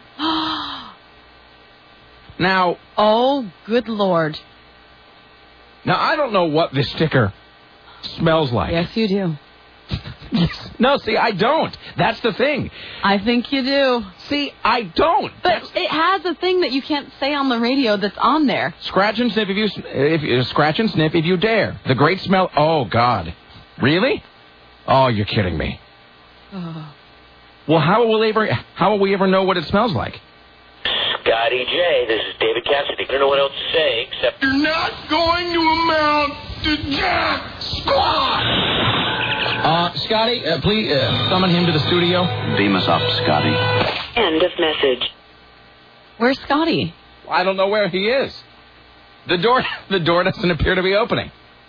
Speaker 2: Now.
Speaker 4: Oh, good Lord.
Speaker 2: Now, I don't know what this sticker smells like.
Speaker 4: Yes, you do.
Speaker 2: No, see, I don't. That's the thing.
Speaker 4: I think you do.
Speaker 2: See, I don't.
Speaker 4: But it has a thing that you can't say on the radio that's on there.
Speaker 2: Scratch and sniff if you dare. The great smell. Oh, God. Really? Oh, you're kidding me. Well, how will we ever know what it smells like?
Speaker 8: Scotty J, this is David Cassidy. I don't know what else to say except
Speaker 1: you're not going to amount to jack squat.
Speaker 2: Scotty, please summon him to the studio.
Speaker 9: Beam us up, Scotty.
Speaker 7: End of message.
Speaker 4: Where's Scotty?
Speaker 2: I don't know where he is. The door doesn't appear to be opening.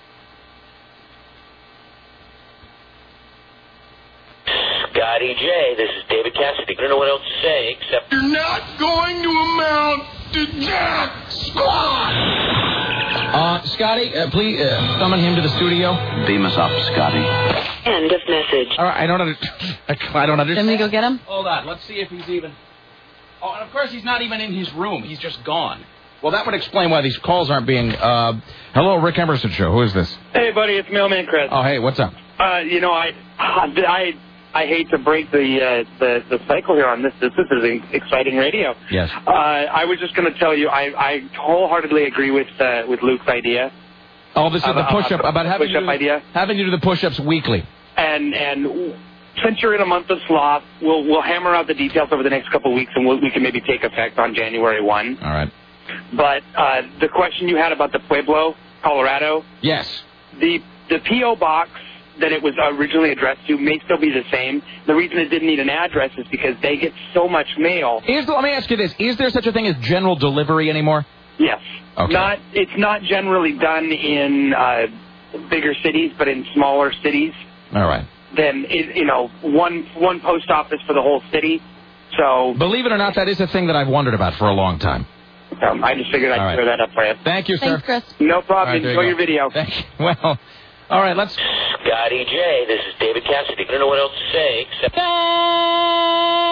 Speaker 8: Scotty J, this is David Cassidy. I don't know what else to say except
Speaker 1: you're not going to amount to jack squat.
Speaker 2: Scotty, please summon him to the studio.
Speaker 9: Beam us up, Scotty.
Speaker 7: End of message.
Speaker 2: All right, I don't understand.
Speaker 4: Let me go get him.
Speaker 2: Hold on, let's see if he's even. Oh, and of course he's not even in his room. He's just gone. Well, that would explain why these calls aren't being. Hello, Rick Emerson Show. Who is this?
Speaker 10: Hey, buddy, it's Mailman Chris.
Speaker 2: Oh, hey, what's up?
Speaker 10: I hate to break the cycle here on this. This is exciting radio.
Speaker 2: Yes.
Speaker 10: I was just going to tell you, I wholeheartedly agree with Luke's idea.
Speaker 2: Oh, this is the push-up about having
Speaker 10: you
Speaker 2: do the push-ups weekly.
Speaker 10: And since you're in a month of sloth, we'll hammer out the details over the next couple of weeks, and we can maybe take effect on January 1.
Speaker 2: All right.
Speaker 10: But the question you had about the Pueblo, Colorado.
Speaker 2: Yes.
Speaker 10: The P.O. box that it was originally addressed to may still be the same. The reason it didn't need an address is because they get so much mail.
Speaker 2: Let me ask you this. Is there such a thing as general delivery anymore?
Speaker 10: Yes.
Speaker 2: Okay.
Speaker 10: It's not generally done in bigger cities, but in smaller cities.
Speaker 2: All right.
Speaker 10: Then, one post office for the whole city. So,
Speaker 2: believe it or not, that is a thing that I've wondered about for a long time.
Speaker 10: I just figured I'd clear that up for you.
Speaker 2: Thank you, sir.
Speaker 4: Thanks, Chris.
Speaker 10: No problem.
Speaker 2: Right,
Speaker 10: enjoy your video.
Speaker 2: Thank you. Well, all right, let's...
Speaker 8: Scotty J, this is David Cassidy. I don't know what else to say except...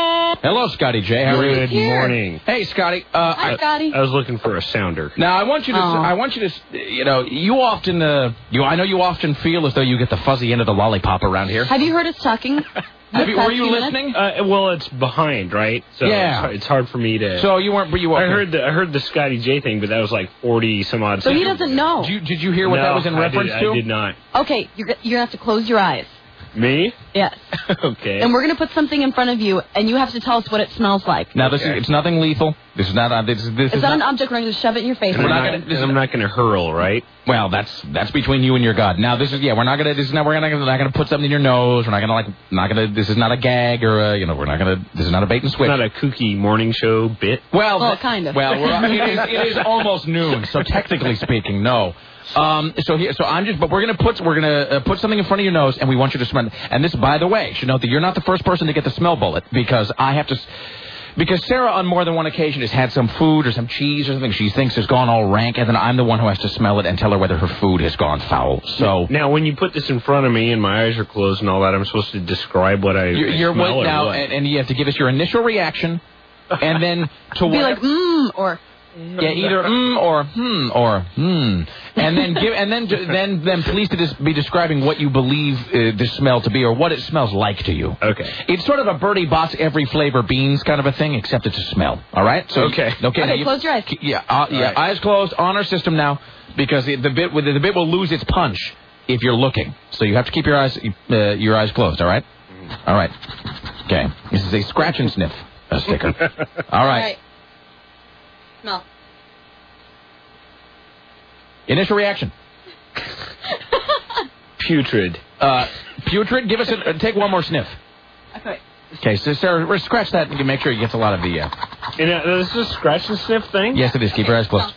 Speaker 2: Hello, Scotty J. How are you?
Speaker 11: Good morning.
Speaker 2: Hey, Scotty.
Speaker 4: Hi, Scotty.
Speaker 11: I was looking for a sounder.
Speaker 2: Now, I want you to, you often, I know you often feel as though you get the fuzzy end of the lollipop around here.
Speaker 4: Have you heard us talking?
Speaker 2: Were you listening?
Speaker 11: Well, it's behind, right? So
Speaker 2: yeah.
Speaker 11: It's hard for me to.
Speaker 2: So you weren't.
Speaker 11: I heard the Scotty J thing, but that was like 40 some odd.
Speaker 4: So he doesn't know.
Speaker 2: Did you hear what that was in reference to?
Speaker 11: I did not.
Speaker 4: Okay, you're gonna have to close your eyes.
Speaker 11: Me?
Speaker 4: Yes.
Speaker 11: Okay.
Speaker 4: And we're gonna put something in front of you, and you have to tell us what it smells like.
Speaker 2: Now, it's nothing lethal. This is not. This
Speaker 4: is not an object we're going to shove it in your face.
Speaker 11: I'm not going to hurl, right?
Speaker 2: Well, that's between you and your God. Now, this is we're not going to. We're not going to put something in your nose. We're not going to. This is not a gag or we're not going to. This is not a bait and switch.
Speaker 11: It's not a kooky morning show bit.
Speaker 4: Well, kind of.
Speaker 2: Well, it is almost noon, so technically speaking, no. But we're gonna put something in front of your nose, and we want you to smell it. And this, by the way, should note that you're not the first person to get the smell bullet because because Sarah on more than one occasion has had some food or some cheese or something she thinks has gone all rank, and then I'm the one who has to smell it and tell her whether her food has gone foul. So
Speaker 11: now, when you put this in front of me and my eyes are closed and all that, I'm supposed to describe what I smell
Speaker 2: now,
Speaker 11: what?
Speaker 2: And you have to give us your initial reaction, and then to
Speaker 4: be like or.
Speaker 2: Yeah, either or or and then please to be describing what you believe the smell to be or what it smells like to you.
Speaker 11: Okay.
Speaker 2: It's sort of a Bertie Bott's every flavor beans kind of a thing, except it's a smell. All right. So
Speaker 11: okay.
Speaker 2: Now
Speaker 4: close your eyes.
Speaker 2: Yeah.
Speaker 11: Right.
Speaker 2: Eyes closed on our system now because the bit will lose its punch if you're looking. So you have to keep your eyes closed. All right. All right. Okay. This is a scratch and sniff sticker. All right.
Speaker 4: Smell.
Speaker 2: Initial reaction.
Speaker 11: Putrid.
Speaker 2: Putrid? Give us take one more sniff.
Speaker 4: Okay.
Speaker 2: Okay, so Sarah, scratch that and make sure you get a lot of the...
Speaker 11: This is a scratch and sniff thing?
Speaker 2: Yes, it is. Keep your eyes closed.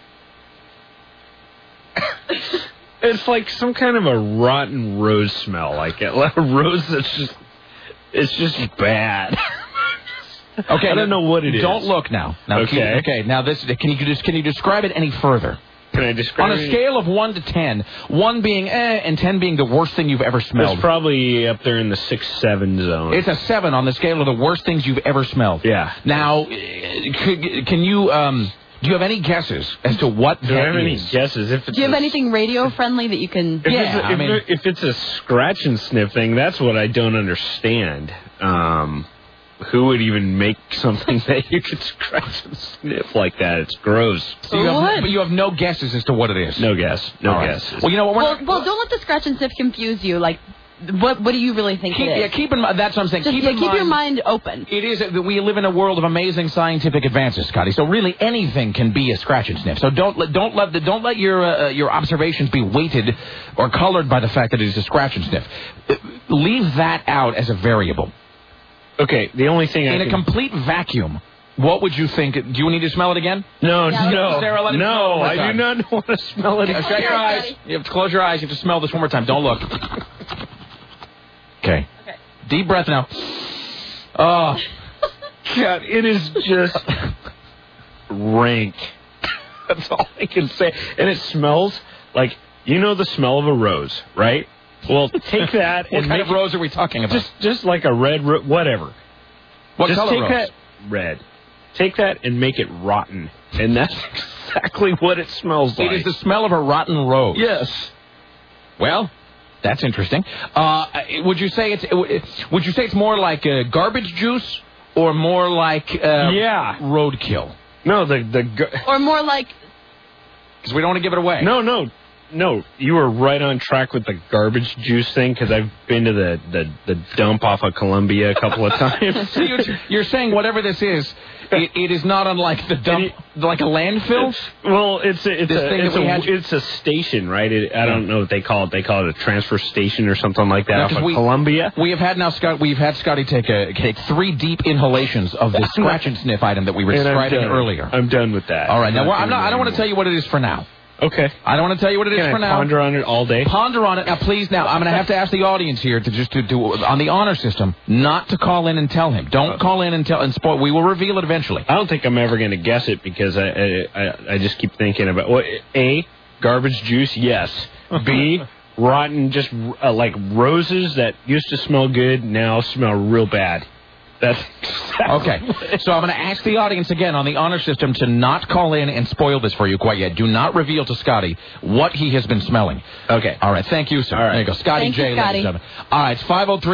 Speaker 11: It's like some kind of a rotten rose smell. Like a rose that's just bad.
Speaker 2: Okay,
Speaker 11: I don't know what it is.
Speaker 2: Don't look now. Okay. Now this. Can you describe it any further?
Speaker 11: Can I describe
Speaker 2: on a scale of 1 to 10, 1 being and 10 being the worst thing you've ever smelled?
Speaker 11: It's probably up there in the 6-7 zone.
Speaker 2: It's a 7 on the scale of the worst things you've ever smelled.
Speaker 11: Yeah.
Speaker 2: Now, can you? Do you have any guesses as to what that is?
Speaker 11: Do I have any guesses?
Speaker 4: Do you have anything radio friendly that you can?
Speaker 11: If it's a scratch and sniff thing, that's what I don't understand. Who would even make something that you could scratch and sniff like that? It's gross.
Speaker 2: So you have no guesses as to what it is?
Speaker 11: No guess. No guess.
Speaker 2: Well, you know what?
Speaker 4: Well, don't let the scratch and sniff confuse you. Like, what do you really think it is?
Speaker 2: Yeah, keep in mind. That's what I'm saying.
Speaker 4: Just, keep your mind open.
Speaker 2: It is that we live in a world of amazing scientific advances, Scotty. So really, anything can be a scratch and sniff. So don't let your observations be weighted or colored by the fact that it is a scratch and sniff. Leave that out as a variable.
Speaker 11: Okay, the only thing
Speaker 2: in a complete vacuum, what would you think? Do you need to smell it again?
Speaker 11: No,
Speaker 2: Sarah, let
Speaker 11: I do not want to smell it again.
Speaker 2: Shut your eyes. You have to close your eyes. You have to smell this one more time. Don't look. Okay. Deep breath now. Oh,
Speaker 11: God, it is just rank. That's all I can say. And it smells like, the smell of a rose, right? Well, take that
Speaker 2: and what kind of rose are we talking about?
Speaker 11: Just like a red rose, whatever.
Speaker 2: What
Speaker 11: just
Speaker 2: color
Speaker 11: take
Speaker 2: rose?
Speaker 11: That red. Take that and make it rotten. And that's exactly what it smells like.
Speaker 2: It is the smell of a rotten rose.
Speaker 11: Yes.
Speaker 2: Well, that's interesting. Would you say it's more like garbage juice or more like roadkill?
Speaker 11: No,
Speaker 4: or more like,
Speaker 2: because we don't want to give it away.
Speaker 11: No, you were right on track with the garbage juice thing because I've been to the dump off of Columbia a couple of times.
Speaker 2: So you're saying whatever this is, it is not unlike the dump, like a landfill?
Speaker 11: It's a station, right? I don't know what they call it. They call it a transfer station or something like that off of Columbia.
Speaker 2: We've had Scotty take 3 deep inhalations of the scratch and sniff item that we were describing earlier.
Speaker 11: I'm done with that.
Speaker 2: All right, now I don't want to tell you what it is for now.
Speaker 11: Okay.
Speaker 2: I don't want to tell you what it is for now.
Speaker 11: Ponder on it all day?
Speaker 2: Ponder on it. Now, please, I'm going to have to ask the audience here to on the honor system, not to call in and tell him. Don't call in and tell and spoil. We will reveal it eventually.
Speaker 11: I don't think I'm ever going to guess it because I just keep thinking about, A, garbage juice, yes. B, rotten, just like roses that used to smell good, now smell real bad. That's
Speaker 2: okay. So I'm going to ask the audience again on the honor system to not call in and spoil this for you quite yet. Do not reveal to Scotty what he has been smelling.
Speaker 11: Okay.
Speaker 2: All right. Thank you, sir.
Speaker 11: All right.
Speaker 2: There you go. Scotty
Speaker 4: Thank
Speaker 2: J.
Speaker 4: you, Scotty.
Speaker 2: All right. It's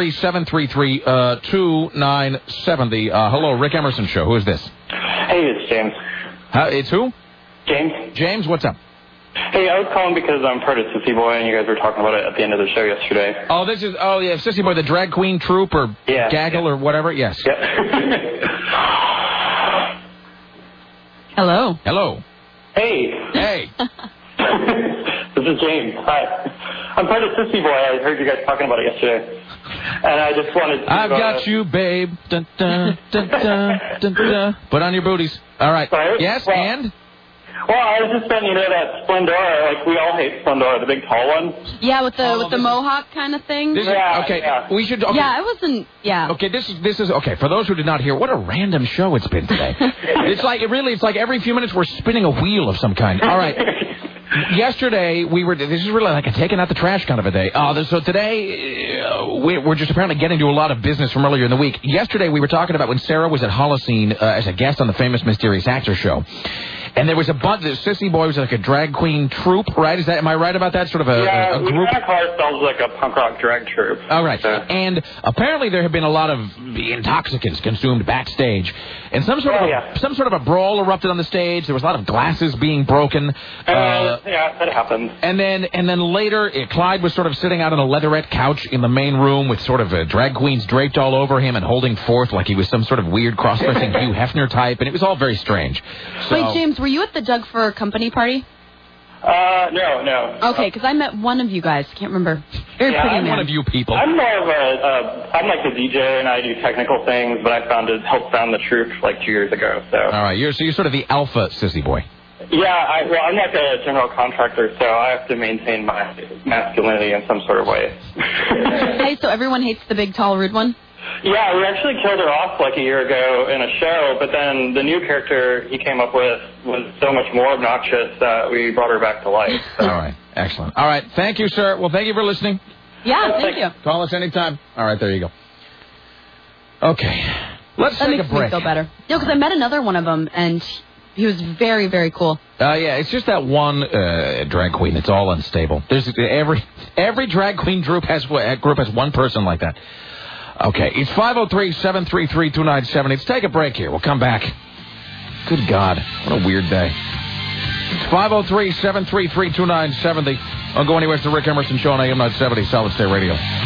Speaker 2: 503-733-2970. Hello, Rick Emerson Show. Who is this?
Speaker 12: Hey, it's James.
Speaker 2: It's who?
Speaker 12: James.
Speaker 2: James, what's up?
Speaker 12: Hey, I was calling because I'm part of Sissy Boy, and you guys were talking about it at the end of the show yesterday.
Speaker 2: Oh, yeah, Sissy Boy, the drag queen troupe, or gaggle, or whatever? Yes.
Speaker 12: Yeah.
Speaker 4: Hello.
Speaker 2: Hello.
Speaker 12: Hey.
Speaker 2: Hey.
Speaker 12: This is James. Hi. I'm part of Sissy Boy. I heard you guys talking about it yesterday. And I just wanted to...
Speaker 2: I've got you, babe. Dun, dun, dun, dun, dun, dun. Put on your booties. All right.
Speaker 12: Sorry?
Speaker 2: Yes,
Speaker 12: well,
Speaker 2: and?
Speaker 12: Well, I was just saying, that Splendora, like, we all hate Splendora, the big tall one.
Speaker 4: Yeah, with the mohawk kind of thing.
Speaker 2: We should... Okay.
Speaker 4: Yeah, I wasn't... Yeah.
Speaker 2: Okay, this is... Okay, for those who did not hear, what a random show it's been today. It's like every few minutes we're spinning a wheel of some kind. All right. Yesterday, this is really like a taking out the trash kind of a day. So today, we're just apparently getting to a lot of business from earlier in the week. Yesterday, we were talking about when Sarah was at Holocene as a guest on the Famous Mysterious Actor show. And there was a bunch. The Sissy Boy was like a drag queen troupe, right? Am I right about that? Sort of a group?
Speaker 12: we kind of call ourselves like a punk rock drag troupe.
Speaker 2: All right. And apparently there have been a lot of intoxicants consumed backstage. And some sort of a brawl erupted on the stage. There was a lot of glasses being broken.
Speaker 12: Yeah, that happened.
Speaker 2: And then later, Clyde was sort of sitting out on a leatherette couch in the main room with sort of drag queens draped all over him and holding forth like he was some sort of weird cross-dressing Hugh Hefner type. And it was all very strange. So,
Speaker 4: wait, James, were you at the Doug Fur company party?
Speaker 12: No.
Speaker 4: Okay, because I met one of you guys. Can't remember. Very pretty man.
Speaker 2: One of you people.
Speaker 12: I'm more of I'm like a DJ, and I do technical things, but I helped found the troupe like 2 years ago. So.
Speaker 2: All right, you're sort of the alpha Sissy Boy.
Speaker 12: Yeah, I'm like a general contractor, so I have to maintain my masculinity in some sort of way.
Speaker 4: Hey, so everyone hates the big, tall, rude one?
Speaker 12: Yeah, we actually killed her off like a year ago in a show, but then the new character he came up with was so much more obnoxious that we brought her back to life. So.
Speaker 2: All right, excellent. All right, thank you, sir. Well, thank you for listening.
Speaker 4: Yeah, thank you.
Speaker 2: Call us anytime. All right, there you go. Okay, let's take a break.
Speaker 4: That makes me feel better. No, because I met another one of them, and he was very, very cool.
Speaker 2: Yeah, it's just that one drag queen that's all unstable. There's every drag queen group has one person like that. Okay, it's 503-733-2970. Let's take a break here. We'll come back. Good God, what a weird day. It's 503-733-2970. Don't go anywhere. It's the Rick Emerson Show on AM 970 Solid State Radio.